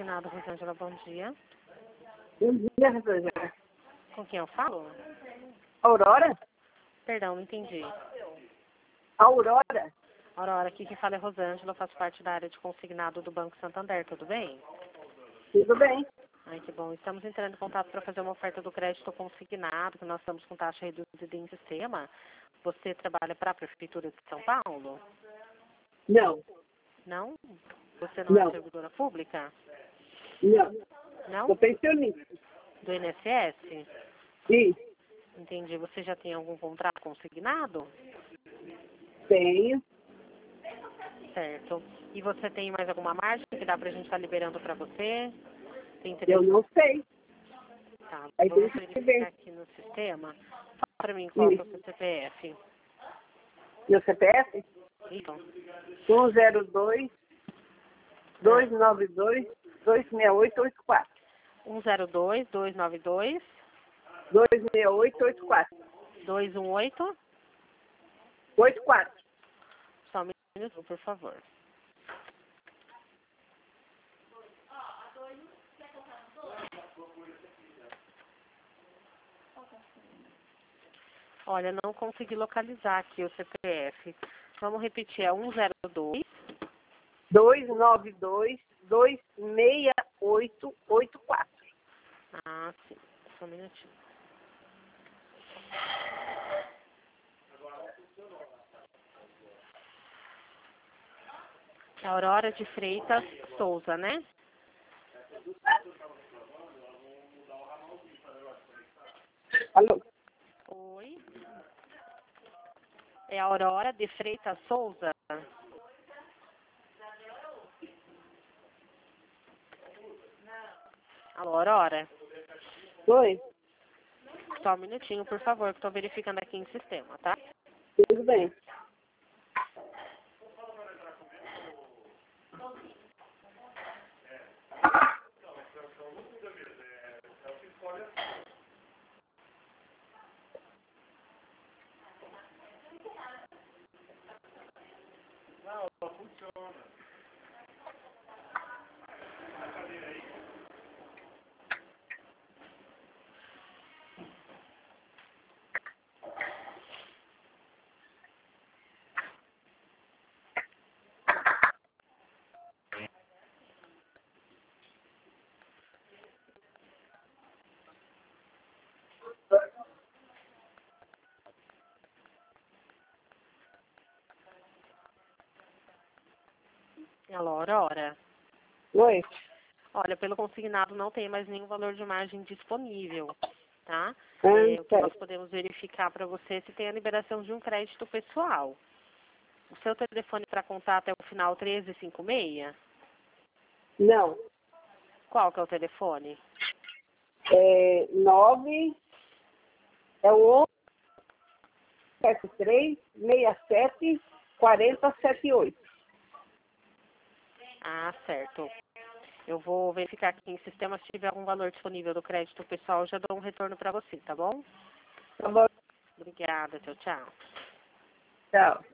Consignado, Rosângela, bom dia. Bom dia, Rosângela. Com quem eu falo? Aurora? Perdão, não entendi. Aurora? Aurora, aqui quem fala é Rosângela, eu faço parte da área de consignado do Banco Santander, tudo bem? Tudo bem. Ai, que bom. Estamos entrando em contato para fazer uma oferta do crédito consignado, que nós estamos com taxa reduzida em sistema. Você trabalha para a Prefeitura de São Paulo? Não. Não? Você não é Não. servidora pública? Não. Não? Sou pensionista. Do INSS? Sim. Entendi. Você já tem algum contrato consignado? Tenho. Certo. E você tem mais alguma margem que dá para a gente estar liberando para você? Tem Eu interesse? não sei. Tá. Aí tem Vamos que verificar ver. aqui no sistema. Fala para mim qual que é o Isso. seu CPF. Meu CPF? Então, 102 292 26884. 102 292 26884. 218. 84. Só um minuto, por favor. Olha, não consegui localizar aqui o CPF. Vamos repetir, é 102. 292 26884. Ah, sim. Só um minutinho. É Aurora de Freitas Souza, né? Alô? Oi. É Aurora de Freitas Souza? Alô, Aurora? Oi? Só um minutinho, por favor, que estou verificando aqui em sistema, tá? Tudo bem. Alô, Aurora? Oi? Olha, pelo consignado não tem mais nenhum valor de margem disponível, tá? O que Tá. nós podemos verificar para você é se tem a liberação de um crédito pessoal. O seu telefone para contato é o final 1356? Não. Qual que é o telefone? 9 é o 73 67 40 78. Ah, certo. Eu vou verificar aqui em sistema se tiver algum valor disponível do crédito pessoal, eu já dou um retorno para você, tá bom? Tá bom. Obrigada, tchau, tchau. Tchau.